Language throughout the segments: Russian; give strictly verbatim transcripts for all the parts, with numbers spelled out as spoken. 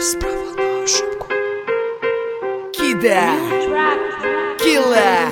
Без права на ошибку. Кида, Килла,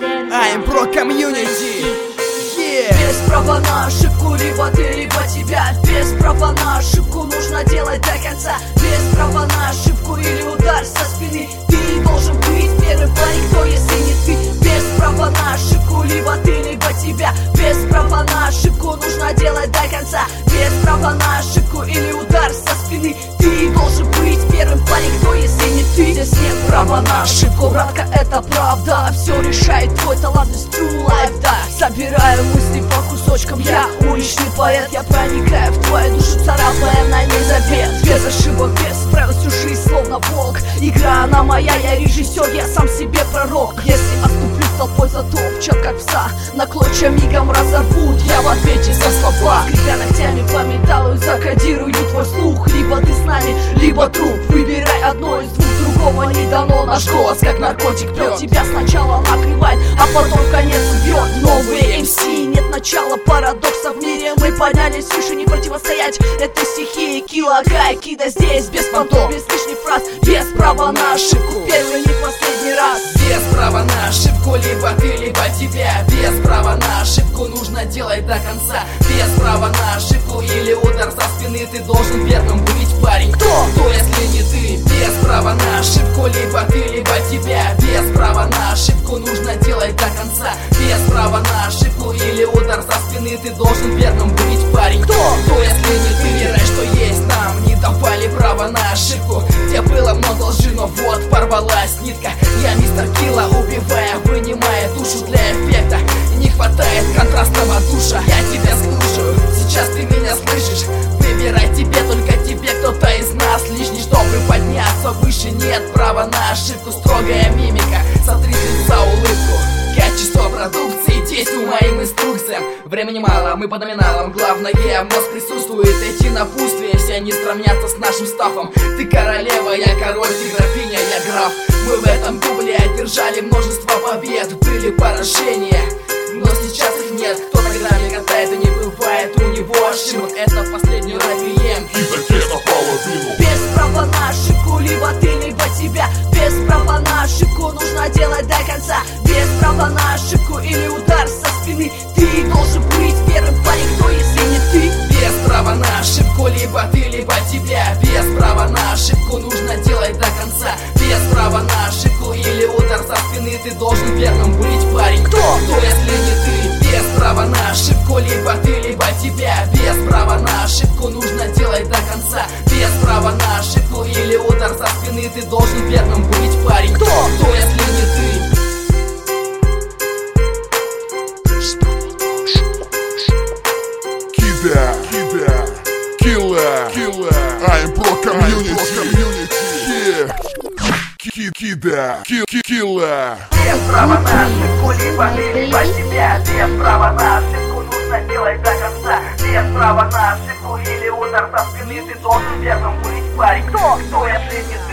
I'm pro community. Yeah. Без права на ошибку, либо ты, либо тебя. Без права на ошибку нужно делать до конца. Без права на ошибку или удар со спины. Ты должен быть первым парень, кто если не ты. Без права на ошибку, либо ты, либо тебя. Без права на ошибку нужно делать до конца. Без права на ошибку или удар со спины. Ты должен быть первым парень, кто если не ты. Здесь нет права на ошибку, братка, это правда. Все решает твой талант, this true life, да. Собираю мысли по кусочкам, я уличный поэт. Я проникаю в твою душу, царапая на ней завет. Без ошибок, без правил, всю жизнь словно волк. Игра она моя, я режиссер, я сам себе пророк. Если отступлю с толпой, затопчат как пса. На клочья мигом разорвут, я в ответе за слова. Скрипя ногтями по металлу, закодирую твой слух. Либо ты с нами, либо труп. Выбирай одно из двух, другого не дано. Наш голос как наркотик пьет. Тебя сначала накрывает, а потом в конец убьет. Новые эм си, нет начала парадокса в мире. Мы поднялись выше, не противостоять этой стихии. Килла, Гай, Кида здесь без понтов, без лишних фраз. Без права на ошибку, первый не последний раз. Без права на ошибку, либо ты, либо тебя. Без права на ошибку нужно делать до конца. Без права на ошибку или удар со спины. Ты должен верным быть, парень. Кто? Кто, если не ты? Без права на ошибку, либо ты, либо тебя. Без права на ошибку нужно делать до конца. Без права на ошибку или удар со спины. Ты должен верным быть, парень. Кто? Кто, если не ты? Выбирай, что есть, нам не давали права на ошибку. Где было много лжи, но вот порвалась нитка. Я мистер Килла, убивая, вынимая душу для эффекта. Не хватает контрастного душа, я тебя слушаю. Сейчас ты меня слышишь? Выбирай тебе, только тебе кто-то из нас лишний, чтобы подняться выше. Нет права на ошибку, строгая мимика. Сотри с лица улыбку. Качество продукции, действуй моим инструкциям. Времени мало, мы по номиналам. Главное, мозг присутствует, эти напутствия все не сравнятся с нашим стафом. Ты королева, я король, ты графиня, я граф. Мы в этом дубле одержали множество побед. Были поражения, но сейчас их нет. Кто ногами катает, и не бывает у него ошибок. Это последний рэп-ем. Без права на ошибку, либо ты, либо тебя. Без права на ошибку нужно делать до конца. Без права на ошибку или удар со спины. Ты должен быть первым парень, кто если не ты. Без права на ошибку, либо ты, либо тебя. Без права на ошибку нужно делать до конца. Без права на ошибку или удар со спины. Ты должен верным быть, парень. Кто? Кто, если не ты? Без права на ошибку, либо ты, либо тебя. Без права на ошибку нужно делать до конца. Без права на ошибку или удар со спины. Ты должен верным быть, парень. Кто? Кто, если не ты? Кида, Кида, Килла, Килла, I'm pro community. Yeah. Кида, Килла. Без права на ошибку, либо ты, либо тебя. Без права на ошибку нужно делать до конца. Без права на ошибку или удар со спины. Ты должен верным быть, парень. Кто? Кто, если не ты?